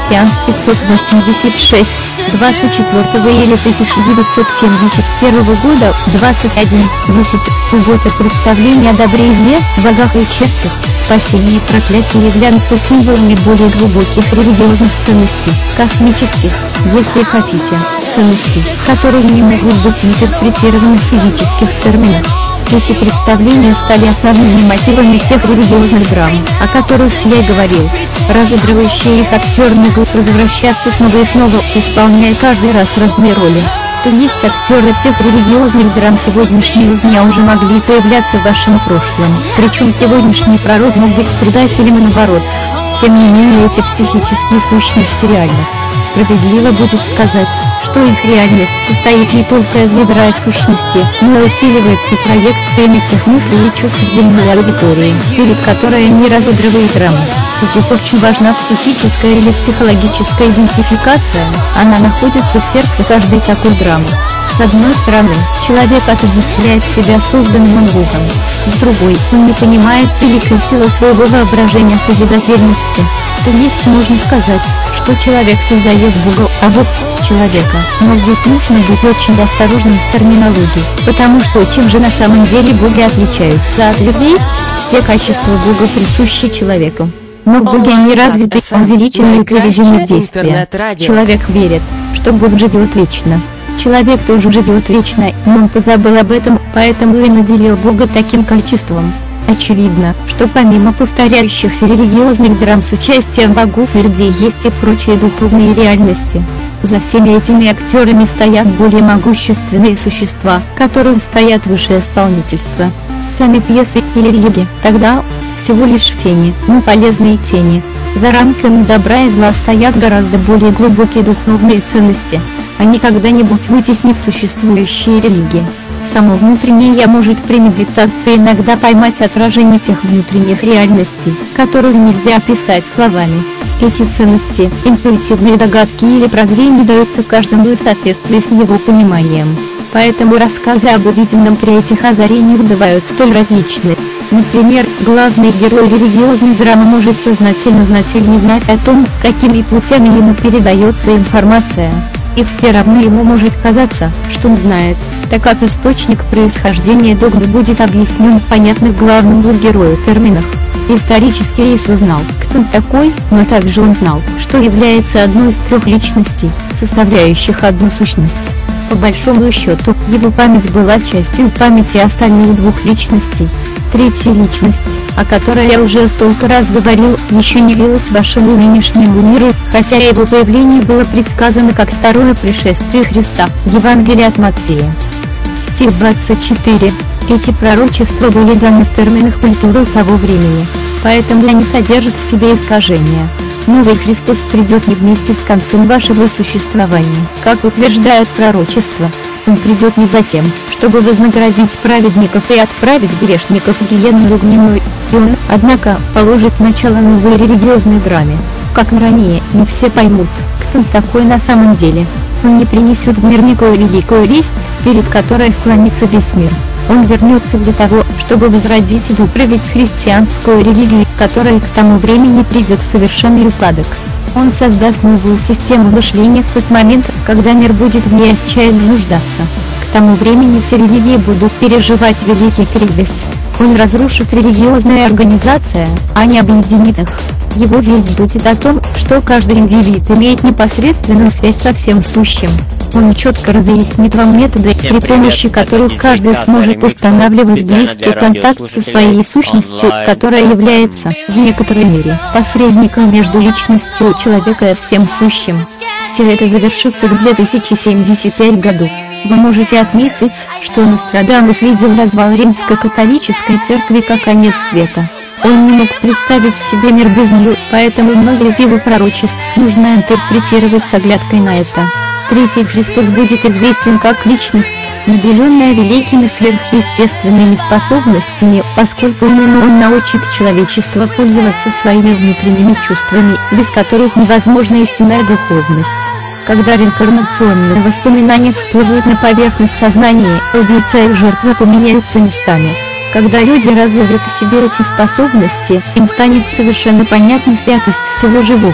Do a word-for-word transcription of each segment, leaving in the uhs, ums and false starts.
Сеанс пятьсот восемьдесят шесть, двадцать четвёртого июля тысяча девятьсот семьдесят первого года, двадцать один десять, суббота. Представление о добре и зле, богах и чертях, спасении и проклятии являются символами более глубоких религиозных ценностей, космических, если хотите, ценностей, которые не могут быть интерпретированы в физических терминах. Эти представления стали основными мотивами тех религиозных драм, о которых я говорил. Разыгрывающие их актеры могут возвращаться снова и снова, исполняя каждый раз разные роли. То есть актеры всех религиозных драм сегодняшнего дня уже могли появляться в вашем прошлом, причем сегодняшний пророк мог быть предателем и наоборот. Тем не менее эти психические сущности реальны. Справедливо будет сказать, что их реальность состоит не только из ядра их сущности, но и усиливается проекциями тех мыслей и чувств земной аудитории, перед которой они разыгрывают драму. Здесь очень важна психическая или психологическая идентификация, она находится в сердце каждой такой драмы. С одной стороны, человек отождествляет себя созданным Богом, с другой, он не понимает великой силы своего воображения созидательности. То есть можно сказать, что человек создает Бога, а Бог – человека. Но здесь нужно быть очень осторожным с терминологией, потому что чем же на самом деле боги отличаются от людей? Все качества Бога присущи человеку. Но боги не развиты, увеличены и приведены в действие. Человек верит, что Бог живет вечно. Человек тоже живет вечно, но он позабыл об этом, поэтому и наделил Бога таким качеством. Очевидно, что помимо повторяющихся религиозных драм с участием богов и людей есть и прочие духовные реальности. За всеми этими актерами стоят более могущественные существа, которые стоят выше исполнительства. Сами пьесы или религии тогда всего лишь тени, но полезные тени. За рамками добра и зла стоят гораздо более глубокие духовные ценности. Они когда-нибудь вытеснят существующие религии. Само внутреннее «я» может при медитации иногда поймать отражение тех внутренних реальностей, которые нельзя описать словами. Эти ценности, интуитивные догадки или прозрения даются каждому в соответствии с его пониманием. Поэтому рассказы об увиденном при этих озарениях бывают столь различны. Например, главный герой религиозной драмы может сознательно знать или не знать о том, какими путями ему передается информация. И все равно ему может казаться, что он знает, так как источник происхождения догмы будет объяснен в понятных главному герою терминах. Исторически Иисус знал, кто он такой, но также он знал, что является одной из трех личностей, составляющих одну сущность. По большому счету, его память была частью памяти остальных двух личностей. Третья личность, о которой я уже столько раз говорил, еще не явилась вашему нынешнему миру, хотя его появление было предсказано как второе пришествие Христа. Евангелие от Матфея. Стих двадцать четыре. Эти пророчества были даны в терминах культуры того времени, поэтому они содержат в себе искажения. Новый Христос придет не вместе с концом вашего существования, как утверждает пророчество. Он придет не за тем, чтобы вознаградить праведников и отправить грешников в гиенну огненную, и он, однако, положит начало новой религиозной драме. Как и ранее, не все поймут, кто он такой на самом деле. Он не принесет в мир некую великую весть, перед которой склонится весь мир. Он вернется для того, чтобы возродить и выправить христианскую религию, которая к тому времени придет в совершенный упадок. Он создаст новую систему мышления в тот момент, когда мир будет в ней отчаянно нуждаться. К тому времени все религии будут переживать великий кризис. Он разрушит религиозные организации, а не объединит их. Его весть будет о том, что каждый индивид имеет непосредственную связь со всем сущим. Он четко разъяснит вам методы, при помощи которых каждый сможет устанавливать близкий контакт со своей сущностью, которая является, в некоторой мере, посредником между личностью человека и всем сущим. Все это завершится к две тысячи семьдесят пятому году. Вы можете отметить, что Нострадамус видел развал римско-католической церкви как конец света. Он не мог представить себе мир без нее, поэтому многие из его пророчеств нужно интерпретировать с оглядкой на это. Третий Христос будет известен как личность, наделенная великими сверхъестественными способностями, поскольку именно он научит человечество пользоваться своими внутренними чувствами, без которых невозможна истинная духовность. Когда реинкарнационные воспоминания всплывут на поверхность сознания, убийца и жертва поменяются местами. Когда люди развивают в себе эти способности, им станет совершенно понятна святость всего живого.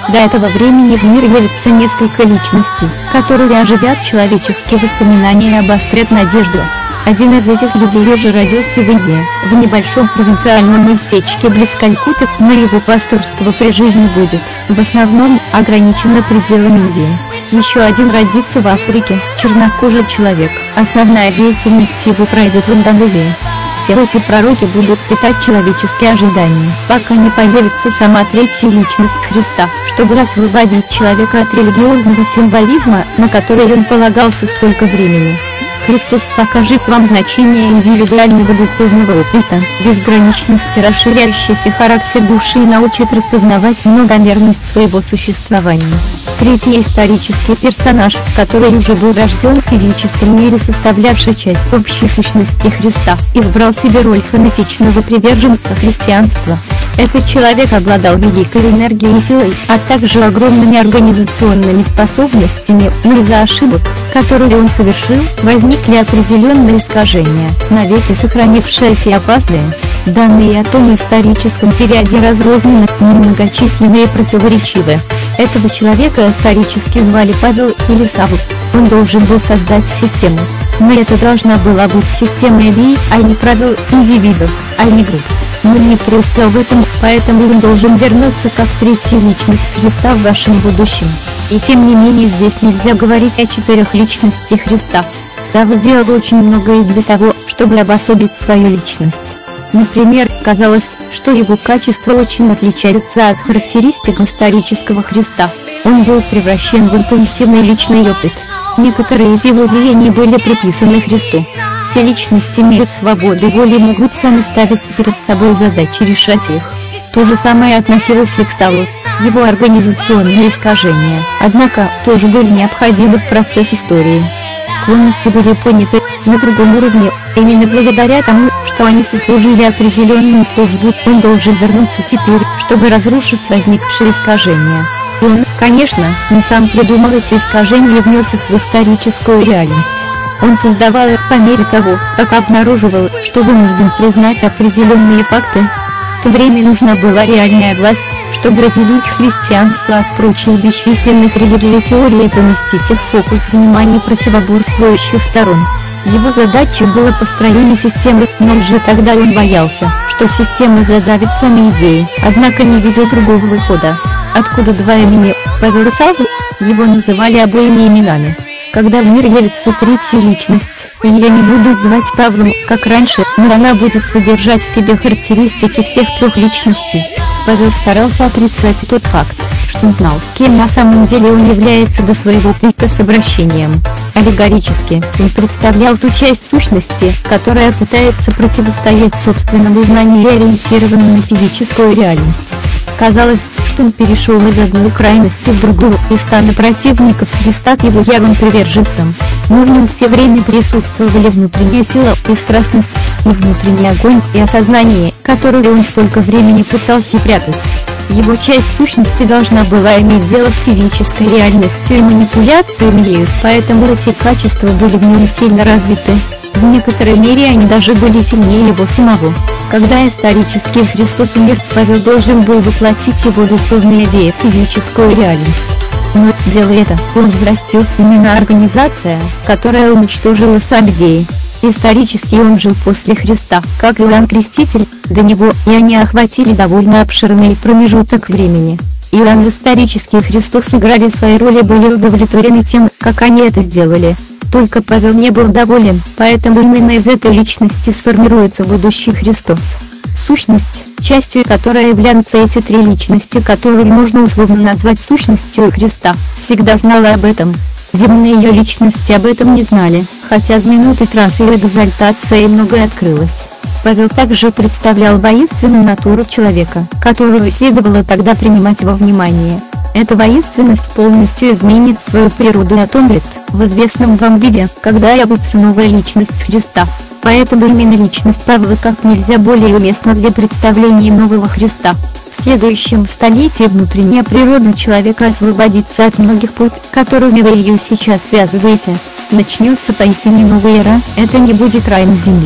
До этого времени в мир явится несколько личностей, которые оживят человеческие воспоминания и обострят надежду. Один из этих людей уже родился в Индии, в небольшом провинциальном местечке близ Калькутты, но его пасторство при жизни будет, в основном, ограничено пределами Индии. Еще один родится в Африке, чернокожий человек, основная деятельность его пройдет в Индонезии. Все эти пророки будут цитать человеческие ожидания, пока не появится сама третья личность Христа, чтобы освободить человека от религиозного символизма, на который он полагался столько времени. Христос покажет вам значение индивидуального духовного опыта, безграничности расширяющийся характер души и научит распознавать многомерность своего существования. Третий исторический персонаж, который уже был рожден в физическом мире, составлявший часть общей сущности Христа, и выбрал себе роль фанатичного приверженца христианства. Этот человек обладал великой энергией и силой, а также огромными организационными способностями, но из-за ошибок, которые он совершил, возникли определенные искажения, навеки сохранившиеся и опасные. Данные о том историческом периоде разрознены, немногочисленные и противоречивы. Этого человека исторически звали Павел или Савл. Он должен был создать систему. Но это должна была быть система идей, а не правил индивидов, а не групп. Но не просто об этом, поэтому он должен вернуться как третья личность Христа в вашем будущем. И тем не менее здесь нельзя говорить о четырех личностях Христа. Савва сделал очень многое для того, чтобы обособить свою личность. Например, казалось, что его качества очень отличаются от характеристик исторического Христа. Он был превращен в импульсивный личный опыт. Некоторые из его деяний были приписаны Христу. Все личности имеют свободу воли и могут сами ставить перед собой задачи, решать их. То же самое относилось и к Савлу. Его организационные искажения, однако, тоже были необходимы в процесс истории. Склонности были поняты на другом уровне, именно благодаря тому, что они сослужили определенную службу. Он должен вернуться теперь, чтобы разрушить возникшие искажения. Он, конечно, не сам придумал эти искажения и внес их в историческую реальность. Он создавал их по мере того, как обнаруживал, что вынужден признать определенные факты. В то время нужна была реальная власть, чтобы разделить христианство от прочих бесчисленных религий и теорий и поместить их в фокус внимания противоборствующих сторон. Его задачей было построение системы, но уже тогда он боялся, что система задавит сами идеи, однако не видел другого выхода. Откуда два имени Павел и Савл? Его называли обоими именами. Когда в мир явится третья личность, ее не будут звать Павлом, как раньше, но она будет содержать в себе характеристики всех трех личностей. Павел старался отрицать тот факт, что знал, кем на самом деле он является до своего пика с обращением. Аллегорически, он представлял ту часть сущности, которая пытается противостоять собственному знанию и ориентирована на физическую реальность. Казалось, что он перешел из одной крайности в другую и стал противников Христа к его ярым приверженцам. Но в нем все время присутствовали внутренняя сила и страстность, и внутренний огонь и осознание, которые он столько времени пытался прятать. Его часть сущности должна была иметь дело с физической реальностью и манипуляциями, поэтому эти качества были в нем сильно развиты. В некоторой мере они даже были сильнее его самого. Когда исторический Христос умер, Павел должен был воплотить его духовные идеи в физическую реальность. Но, делая это, он взрастил семена организация, которая уничтожила сами идеи. Исторически он жил после Христа, как Иоанн Креститель, до него, и они охватили довольно обширный промежуток времени. Иоанн исторический и Христос играли свои роли и были удовлетворены тем, как они это сделали. Только Павел не был доволен, поэтому именно из этой личности сформируется будущий Христос. Сущность, частью которой являются эти три личности, которые можно условно назвать сущностью Христа, всегда знала об этом. Земные ее личности об этом не знали, хотя с минуты транса и экзальтации многое открылось. Павел также представлял воинственную натуру человека, которую следовало тогда принимать во внимание. Эта воинственность полностью изменит свою природу и отомрет, в известном вам виде, когда явится новая личность Христа. Поэтому именно личность Павла как нельзя более уместна для представления нового Христа. В следующем столетии внутренняя природа человека освободится от многих пут, которыми вы ее сейчас связываете. Начнется поистине новая эра, это не будет рай на земле.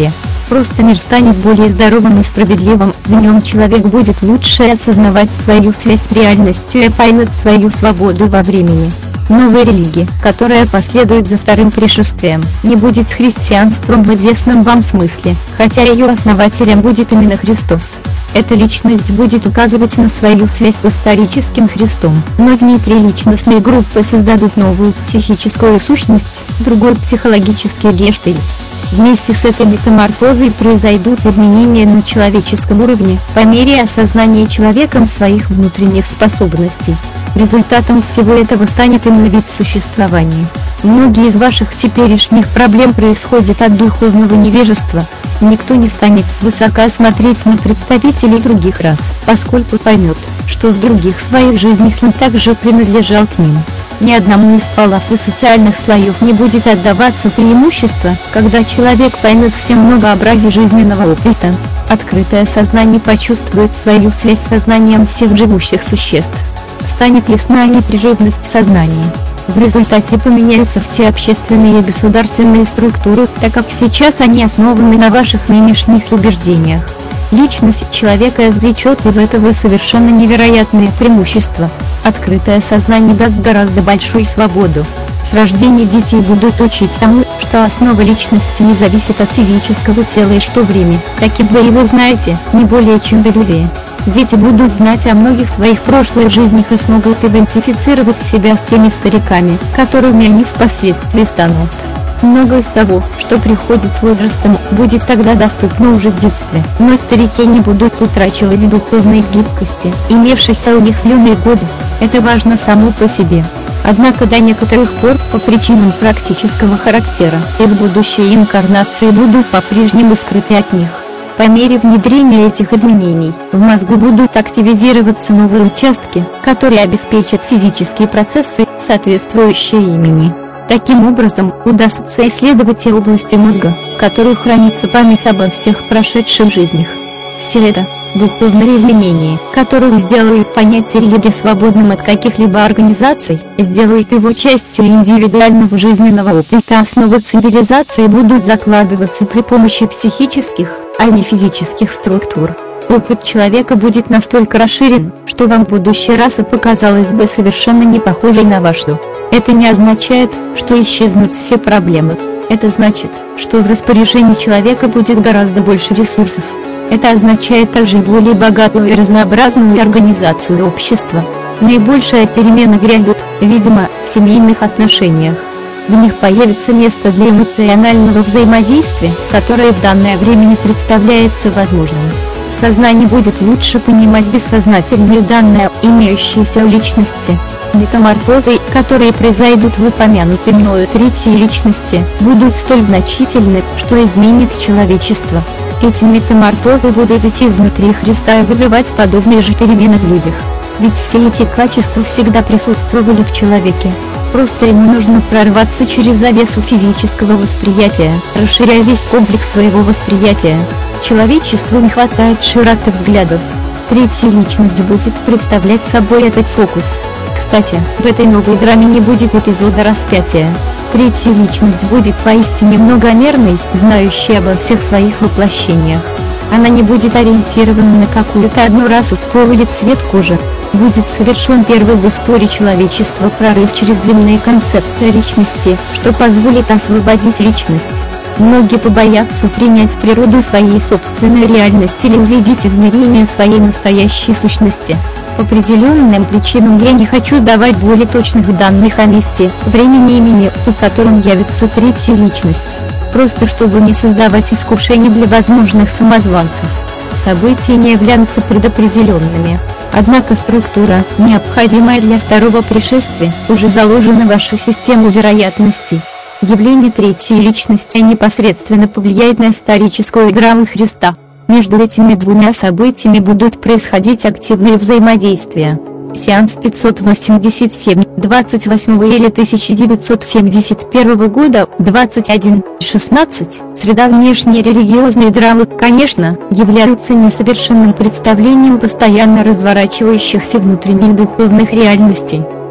Просто мир станет более здоровым и справедливым, в нем человек будет лучше осознавать свою связь с реальностью и поймет свою свободу во времени. Новая религия, которая последует за вторым пришествием, не будет с христианством в известном вам смысле, хотя ее основателем будет именно Христос. Эта личность будет указывать на свою связь с историческим Христом, но внутриличностные группы создадут новую психическую сущность, другой психологический гештальт. Вместе с этой метаморфозой произойдут изменения на человеческом уровне, по мере осознания человеком своих внутренних способностей. Результатом всего этого станет иной вид существования. Многие из ваших теперешних проблем происходят от духовного невежества. Никто не станет свысока смотреть на представителей других рас, поскольку поймет, что в других своих жизнях он также принадлежал к ним. Ни одному из полов и социальных слоев не будет отдаваться преимущество, когда человек поймет все многообразие жизненного опыта. Открытое сознание почувствует свою связь с сознанием всех живущих существ. Станет ясна непрерывность сознания. В результате поменяются все общественные и государственные структуры, так как сейчас они основаны на ваших нынешних убеждениях. Личность человека извлечет из этого совершенно невероятное преимущество. Открытое сознание даст гораздо большую свободу. С рождения детей будут учить тому, что основа личности не зависит от физического тела и что время, каким вы его знаете, не более чем иллюзия. Дети будут знать о многих своих прошлых жизнях и смогут идентифицировать себя с теми стариками, которыми они впоследствии станут. Многое из того, что приходит с возрастом, будет тогда доступно уже в детстве, но старики не будут утрачивать духовной гибкости, имевшейся у них в юные годы. Это важно само по себе. Однако до некоторых пор, по причинам практического характера, их будущие инкарнации будут по-прежнему скрыты от них. По мере внедрения этих изменений, в мозгу будут активизироваться новые участки, которые обеспечат физические процессы, соответствующие имени. Таким образом, удастся исследовать те области мозга, в которых хранится память обо всех прошедших жизнях. Все это – духовные изменения, которые сделают понятие религии свободным от каких-либо организаций, сделают его частью индивидуального жизненного опыта. Основы цивилизации будут закладываться при помощи психических, а не физических структур. Опыт человека будет настолько расширен, что вам будущая раса показалась бы совершенно не похожей на вашу. Это не означает, что исчезнут все проблемы. Это значит, что в распоряжении человека будет гораздо больше ресурсов. Это означает также более богатую и разнообразную организацию общества. Наибольшая перемена грядет, видимо, в семейных отношениях. В них появится место для эмоционального взаимодействия, которое в данное время не представляется возможным. Сознание будет лучше понимать бессознательные данные, имеющиеся у личности. Метаморфозы, которые произойдут в упомянутой мною третьей личности, будут столь значительны, что изменит человечество. Эти метаморфозы будут идти изнутри Христа и вызывать подобные же перемены в людях. Ведь все эти качества всегда присутствовали в человеке. Просто ему нужно прорваться через завесу физического восприятия, расширяя весь комплекс своего восприятия. Человечеству не хватает широты взглядов. Третья личность будет представлять собой этот фокус. Кстати, в этой новой драме не будет эпизода распятия. Третья личность будет поистине многомерной, знающей обо всех своих воплощениях. Она не будет ориентирована на какую-то одну расу, пол или цвет кожи. Будет совершен первый в истории человечества прорыв через земные концепции личности, что позволит освободить личность. Многие побоятся принять природу своей собственной реальности или увидеть измерение своей настоящей сущности. По определенным причинам я не хочу давать более точных данных о месте, времени и имени, в котором явится третья личность. Просто чтобы не создавать искушений для возможных самозванцев. События не являются предопределенными. Однако структура, необходимая для второго пришествия, уже заложена в вашу систему вероятностей. Явление третьей личности непосредственно повлияет на историческую драму Христа. Между этими двумя событиями будут происходить активные взаимодействия. Сеанс пятьсот восемьдесят семь, двадцать восьмого июля тысяча девятьсот семьдесят первого года, двадцать один шестнадцать, среда внешней религиозной драмы, конечно, являются несовершенным представлением постоянно разворачивающихся внутренних духовных реальностей.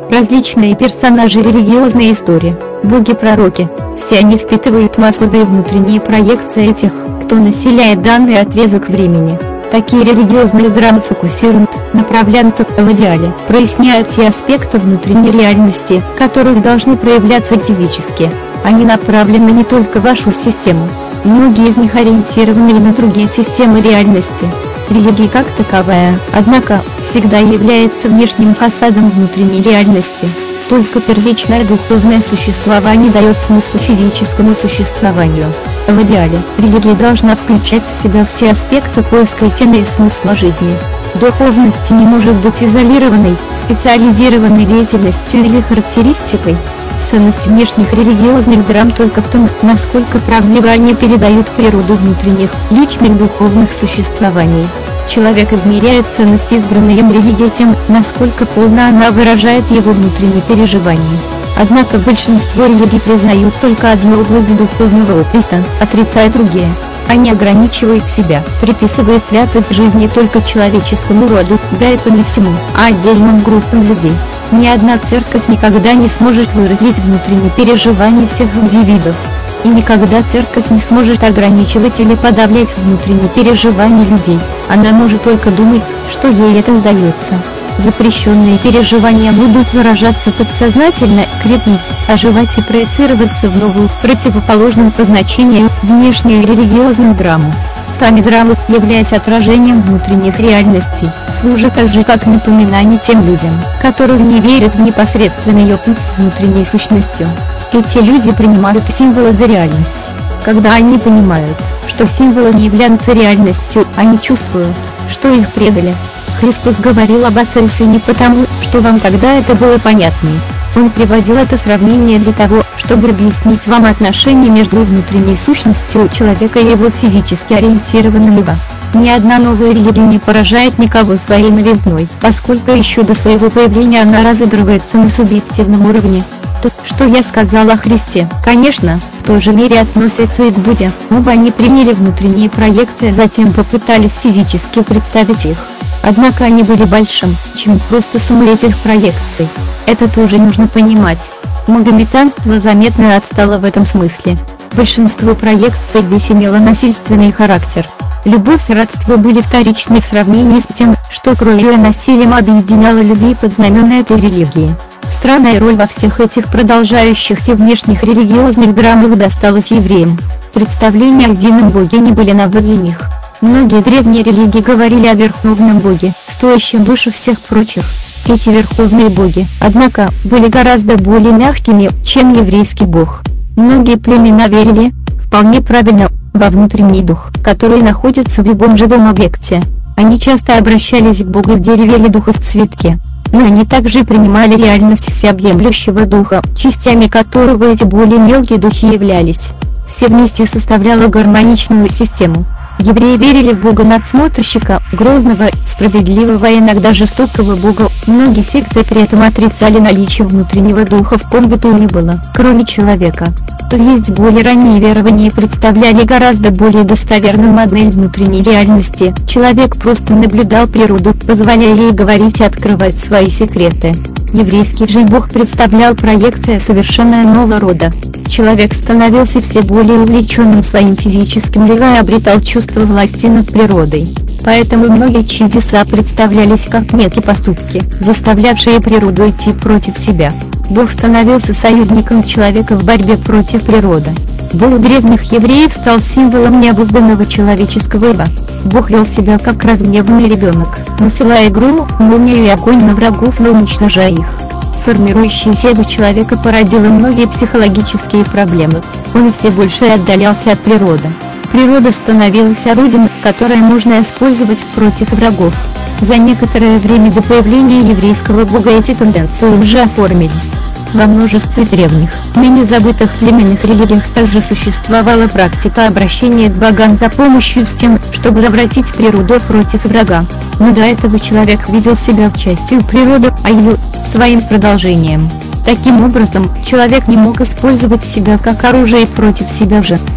различные персонажи религиозной истории, боги-пророки, все они впитывают смысловые внутренние проекции тех, кто населяет данный отрезок времени. Такие религиозные драмы фокусируют, направляют в идеале, проясняют те аспекты внутренней реальности, которые должны проявляться физически. Они направлены не только в вашу систему. Многие из них ориентированы и на другие системы реальности. Религия как таковая, однако, всегда является внешним фасадом внутренней реальности. Только первичное духовное существование дает смысл физическому существованию. В идеале, религия должна включать в себя все аспекты поиска истины и смысла жизни. Духовность не может быть изолированной, специализированной деятельностью или характеристикой. Ценность внешних религиозных драм только в том, насколько правдиво они передают природу внутренних, личных духовных существований. Человек измеряет ценность избранной им религии тем, насколько полно она выражает его внутренние переживания. Однако большинство религий признают только одну область духовного опыта, отрицая другие. Они ограничивают себя, приписывая святость жизни только человеческому роду, да это не всему, а отдельным группам людей. Ни одна церковь никогда не сможет выразить внутренние переживания всех индивидов. И никогда церковь не сможет ограничивать или подавлять внутренние переживания людей. Она может только думать, что ей это удается. Запрещенные переживания будут выражаться подсознательно, крепнуть, оживать и проецироваться в новую, противоположную по значению, внешнюю религиозную драму. Сами драмы, являясь отражением внутренних реальностей, служат также как напоминание тем людям, которые не верят в непосредственный опыт с внутренней сущностью. Эти люди принимают символы за реальность. Когда они понимают, что символы не являются реальностью, они чувствуют, что их предали. Христос говорил об Отце и Сыне потому, что вам тогда это было понятнее. Он приводил это сравнение для того, чтобы объяснить вам отношения между внутренней сущностью человека и его физически ориентированным эго. Ни одна новая религия не поражает никого своей новизной, поскольку еще до своего появления она разыгрывается на субъективном уровне. То, что я сказал о Христе, конечно, в той же мере относится и к Будде. Оба они приняли внутренние проекции, затем попытались физически представить их. Однако они были большим, чем просто сумма этих проекций. Это тоже нужно понимать. Магометанство заметно отстало в этом смысле. Большинство проекций здесь имело насильственный характер. Любовь и родство были вторичны в сравнении с тем, что кровью и насилием объединяло людей под знамена этой религии. Странная роль во всех этих продолжающихся внешних религиозных драмах досталась евреям. Представления о едином Боге не были новы для них. Многие древние религии говорили о верховном Боге, стоящем выше всех прочих. Эти верховные боги, однако, были гораздо более мягкими, чем еврейский Бог. Многие племена верили, вполне правильно, во внутренний дух, который находится в любом живом объекте. Они часто обращались к Богу в дереве или духу в цветке. Но они также принимали реальность всеобъемлющего духа, частями которого эти более мелкие духи являлись. Все вместе составляло гармоничную систему. Евреи верили в Бога надсмотрщика, грозного, справедливого и иногда жестокого Бога. Многие секты при этом отрицали наличие внутреннего духа в ком бы то ни было, кроме человека. То есть более ранние верования представляли гораздо более достоверную модель внутренней реальности. Человек просто наблюдал природу, позволяя ей говорить и открывать свои секреты. Еврейский же Бог представлял проекция совершенно иного рода. Человек становился все более увлеченным своим физическим эго и обретал чувство власти над природой. Поэтому многие чудеса представлялись как некие поступки, заставлявшие природу идти против себя. Бог становился союзником человека в борьбе против природы. Бог древних евреев стал символом необузданного человеческого эго. Бог вел себя как разгневанный ребенок, насылая гром, молнию и огонь на врагов и уничтожая их. Формирующееся эго человека породило многие психологические проблемы. Он все больше отдалялся от природы. Природа становилась орудием, которое можно использовать против врагов. За некоторое время до появления еврейского бога эти тенденции уже оформились. Во множестве древних, ныне забытых племенных религиях также существовала практика обращения к богам за помощью с тем, чтобы обратить природу против врага. Но до этого человек видел себя частью природы, а ее – своим продолжением. Таким образом, человек не мог использовать себя как оружие против себя же.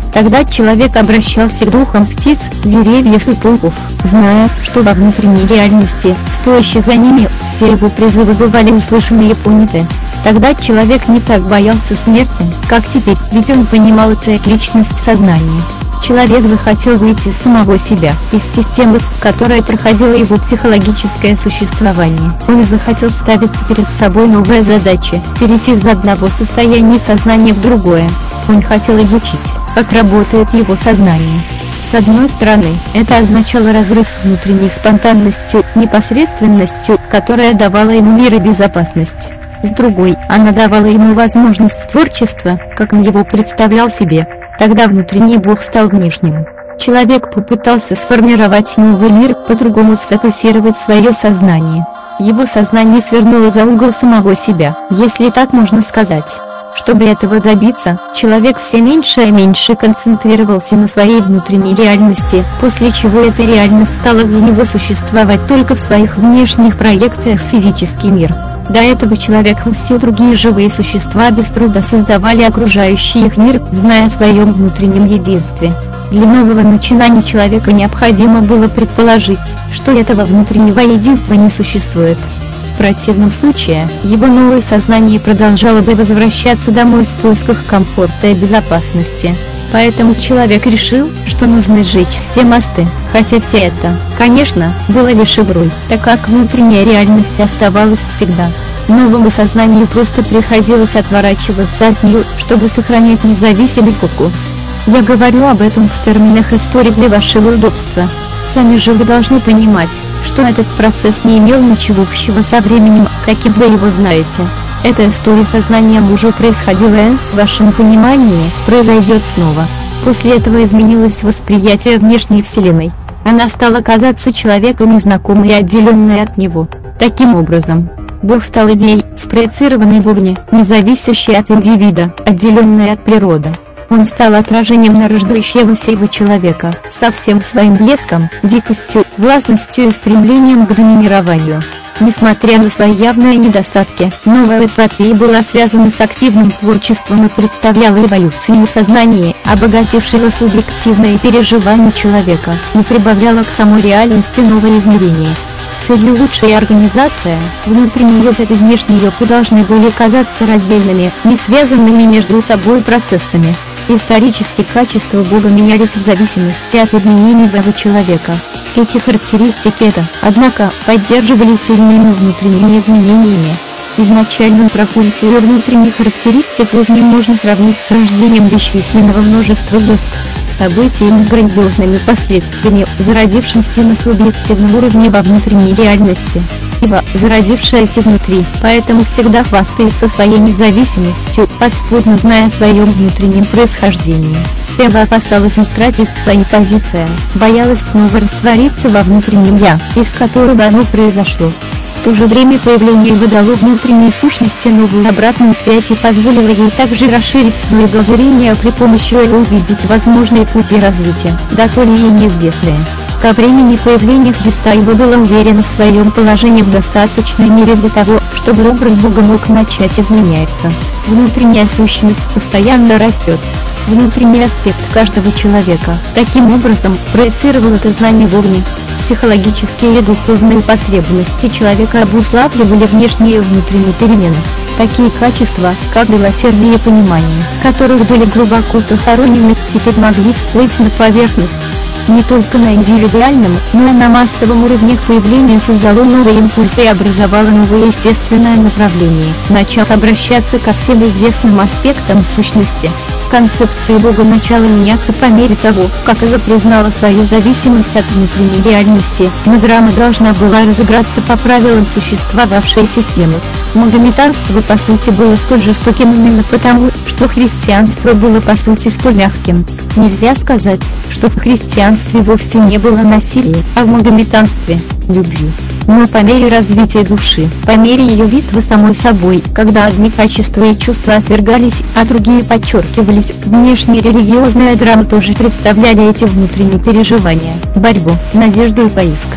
Тогда человек обращался к духам птиц, деревьев и пауков, зная, что во внутренней реальности, стоящей за ними, все его призывы бывали услышаны и поняты. Тогда человек не так боялся смерти, как теперь, ведь он понимал цикличность сознания. Человек захотел выйти из самого себя, из системы, которая проходила его психологическое существование. Он захотел ставить перед собой новые задачи, перейти из одного состояния сознания в другое. Он хотел изучить, как работает его сознание. С одной стороны, это означало разрыв с внутренней спонтанностью, непосредственностью, которая давала ему мир и безопасность. С другой, она давала ему возможность творчества, как он его представлял себе. Тогда внутренний Бог стал внешним. Человек попытался сформировать новый мир, по-другому сфокусировать свое сознание. Его сознание свернуло за угол самого себя, если так можно сказать. Чтобы этого добиться, человек все меньше и меньше концентрировался на своей внутренней реальности, после чего эта реальность стала для него существовать только в своих внешних проекциях в физический мир. До этого человек и все другие живые существа без труда создавали окружающий их мир, зная о своем внутреннем единстве. Для нового начинания человека необходимо было предположить, что этого внутреннего единства не существует. В противном случае, его новое сознание продолжало бы возвращаться домой в поисках комфорта и безопасности. Поэтому человек решил, что нужно сжечь все мосты, хотя все это, конечно, было лишь игрой, так как внутренняя реальность оставалась всегда. Новому сознанию просто приходилось отворачиваться от нее, чтобы сохранять независимый фокус. Я говорю об этом в терминах истории для вашего удобства. Сами же вы должны понимать, что этот процесс не имел ничего общего со временем, каким вы его знаете. Эта история сознания уже происходила и, в вашем понимании, произойдет снова. После этого изменилось восприятие внешней Вселенной. Она стала казаться человеку незнакомой и отделенной от него. Таким образом, Бог стал идеей, спроецированной вовне, независящей от индивида, отделенной от природы. Он стал отражением нарождающегося его человека, со всем своим блеском, дикостью, властностью и стремлением к доминированию. Несмотря на свои явные недостатки, новая эпопея была связана с активным творчеством и представляла эволюцию сознания, обогатившего субъективные переживания человека, и прибавляла к самой реальности новое измерение. С целью лучшей организации, внутренний опыт и внешний опыт должны были казаться раздельными, не связанными между собой процессами. Исторические качества Бога менялись в зависимости от изменений в его человека. Эти характеристики это, однако, поддерживались сильными внутренними изменениями. Изначально пропульсию внутренних характеристик не можно сравнить с рождением бесчисленного множества звезд, событиями с грандиозными последствиями, зародившимся на субъективном уровне во внутренней реальности. Ива, зародившаяся внутри, поэтому всегда хвастается своей независимостью, подспудно зная о своем внутреннем происхождении. Ева опасалась утратить свои позиции, боялась снова раствориться во внутреннем «я», из которого оно произошло. В то же время появление Евы дало внутренней сущности новую обратную связь и позволило ей также расширить свое зрение при помощи и увидеть возможные пути развития, да то ли ей неизвестные. Ко времени появления Христа Ева была уверена в своем положении в достаточной мере для того, чтобы образ Бога мог начать изменяться. Внутренняя сущность постоянно растет. Внутренний аспект каждого человека, таким образом, проецировал это знание вовне. Психологические и духовные потребности человека обуславливали внешние и внутренние перемены. Такие качества, как милосердие и понимание, которых были глубоко похоронены, теперь могли всплыть на поверхность. Не только на индивидуальном, но и на массовом уровне появление создало новые импульсы и образовало новое естественное направление, начав обращаться ко всем известным аспектам сущности. Концепция Бога начала меняться по мере того, как Ева признала свою зависимость от внутренней реальности, но драма должна была разыграться по правилам существовавшей системы. Магометанство по сути было столь жестоким именно потому, что христианство было по сути столь мягким. Нельзя сказать, что в христианстве вовсе не было насилия, а в магометанстве – любви. Но по мере развития души, по мере ее битвы самой собой, когда одни качества и чувства отвергались, а другие подчеркивались, внешняя религиозная драма тоже представляли эти внутренние переживания, борьбу, надежду и поиск.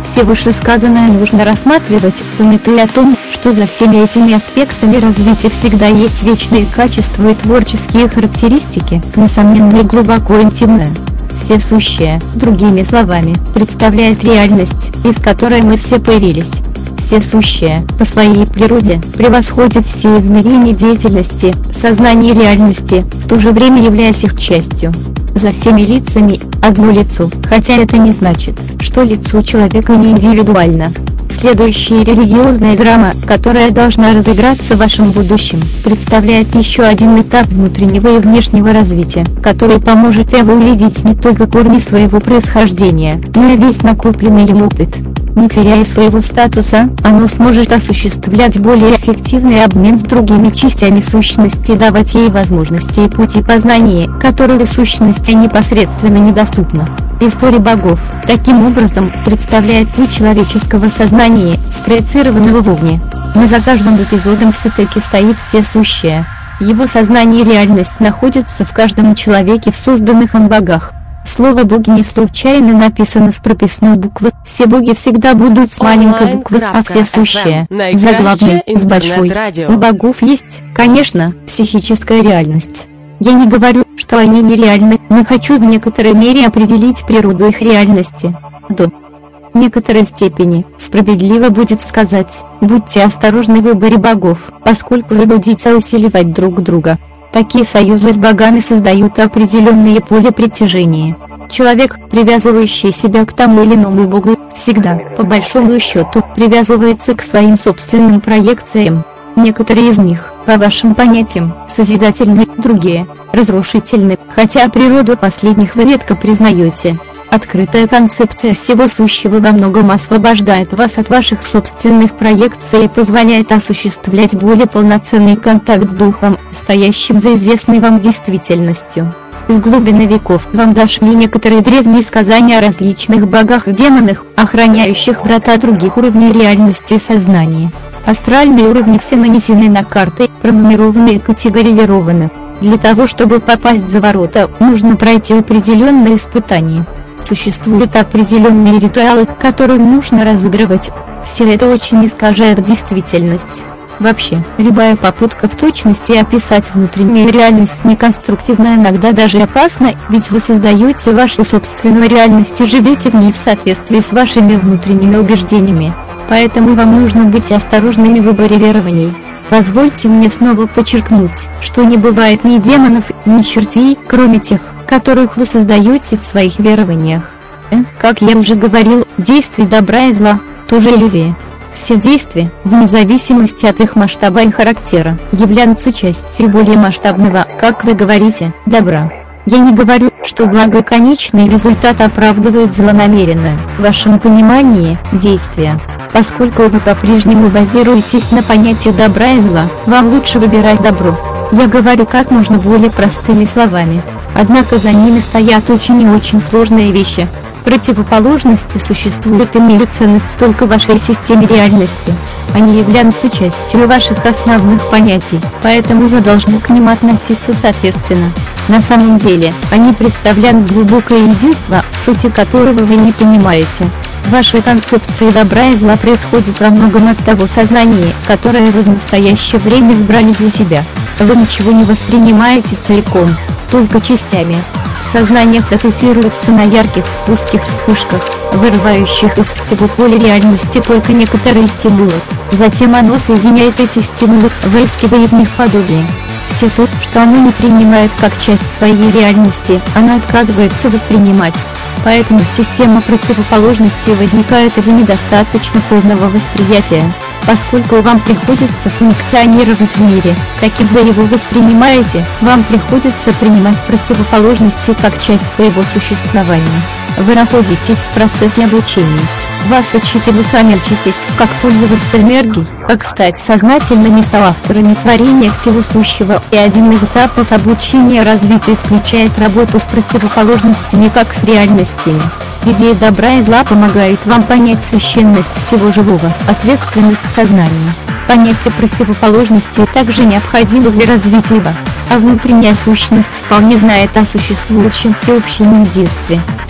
Все вышесказанное нужно рассматривать, памятуя о том, что за всеми этими аспектами развития всегда есть вечные качества и творческие характеристики, несомненно и глубоко интимное. Всесущее, другими словами, представляет реальность, из которой мы все появились. Всесущее, по своей природе, превосходит все измерения деятельности, сознания и реальности, в то же время являясь их частью. За всеми лицами – одно лицо, хотя это не значит, что лицо человека не индивидуально. Следующая религиозная драма, которая должна разыграться в вашем будущем, представляет еще один этап внутреннего и внешнего развития, который поможет вам увидеть не только корни своего происхождения, но и весь накопленный им опыт. Не теряя своего статуса, оно сможет осуществлять более эффективный обмен с другими частями сущности и давать ей возможности и пути познания, которые сущности непосредственно недоступны. История богов, таким образом, представляет путь человеческого сознания, спроецированного вовне. Но за каждым эпизодом все-таки стоит всесущее. Его сознание и реальность находятся в каждом человеке, в созданных им богах. Слово «боги» не случайно написано с прописной буквы, все боги всегда будут с маленькой буквы, а все сущие, заглавные, с большой. У богов есть, конечно, психическая реальность. Я не говорю, что они нереальны, но хочу в некоторой мере определить природу их реальности. До некоторой степени, справедливо будет сказать, будьте осторожны в выборе богов, поскольку вы будете усиливать друг друга. Такие союзы с богами создают определенные поля притяжения. Человек, привязывающий себя к тому или иному богу, всегда, по большому счету, привязывается к своим собственным проекциям. Некоторые из них, по вашим понятиям, созидательны, другие – разрушительны, хотя природу последних вы редко признаете. Открытая концепция всего сущего во многом освобождает вас от ваших собственных проекций и позволяет осуществлять более полноценный контакт с духом, стоящим за известной вам действительностью. Из глубины веков вам дошли некоторые древние сказания о различных богах и демонах, охраняющих врата других уровней реальности и сознания. Астральные уровни все нанесены на карты, пронумерованы и категоризированы. Для того, чтобы попасть за ворота, нужно пройти определенные испытания. Существуют определенные ритуалы, которые нужно разыгрывать. Все это очень искажает действительность. Вообще, любая попытка в точности описать внутреннюю реальность неконструктивна, иногда даже опасна, ведь вы создаете вашу собственную реальность и живете в ней в соответствии с вашими внутренними убеждениями. Поэтому вам нужно быть осторожными в выборе верований. Позвольте мне снова подчеркнуть, что не бывает ни демонов, ни чертей, кроме тех, которых вы создаете в своих верованиях. Э, как я уже говорил, действия добра и зла – тоже иллюзия. Все действия, вне зависимости от их масштаба и характера, являются частью более масштабного, как вы говорите, добра. Я не говорю, что благо конечный результат оправдывает злонамеренное, в вашем понимании, действие. Поскольку вы по-прежнему базируетесь на понятии добра и зла, вам лучше выбирать добро. Я говорю как можно более простыми словами. Однако за ними стоят очень и очень сложные вещи. Противоположности существуют и имеют ценность только в вашей системе реальности. Они являются частью ваших основных понятий, поэтому вы должны к ним относиться соответственно. На самом деле, они представляют глубокое единство, сути которого вы не понимаете. Ваша концепция добра и зла происходит во многом от того сознания, которое вы в настоящее время избрали для себя. Вы ничего не воспринимаете целиком, только частями. Сознание фокусируется на ярких, узких вспышках, вырывающих из всего поля реальности только некоторые стимулы. Затем оно соединяет эти стимулы, выискивая в них подобие. Все то, что оно не принимает как часть своей реальности, оно отказывается воспринимать. Поэтому система противоположностей возникает из-за недостаточно полного восприятия. Поскольку вам приходится функционировать в мире, каким вы его воспринимаете, вам приходится принимать противоположности как часть своего существования. Вы находитесь в процессе обучения. Вас учат и вы сами учитесь, как пользоваться энергией, как стать сознательными соавторами творения всего сущего. И один из этапов обучения развития включает работу с противоположностями как с реальностями. Идея добра и зла помогает вам понять священность всего живого, ответственность сознания. Понятие противоположности также необходимо для развития, а внутренняя сущность вполне знает о существующем всеобщем единстве.